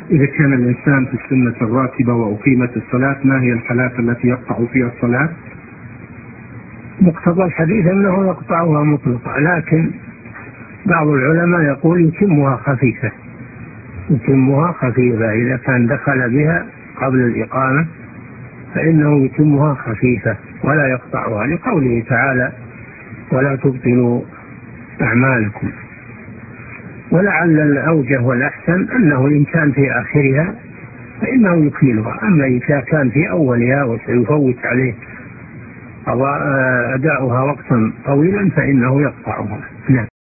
إذا كان الإنسان في السنة الراتبة وأقيمت الصلاة ما هي الحالات التي يقطع فيها الصلاة؟ مقتضى الحديث أنه يقطعها مطلقة، لكن بعض العلماء يقول يتمها خفيفة، يتمها خفيفة إذا كان دخل بها قبل الإقامة فإنه يتمها خفيفة ولا يقطعها، لقوله تعالى ولا تبطلوا أعمالكم. ولعل الأوجه والأحسن أنه إن كان في آخرها فإنه يكملها، أما إذا كان في أولها وسيفوت عليه أداؤها وقتا طويلا فإنه يقطعها. نعم.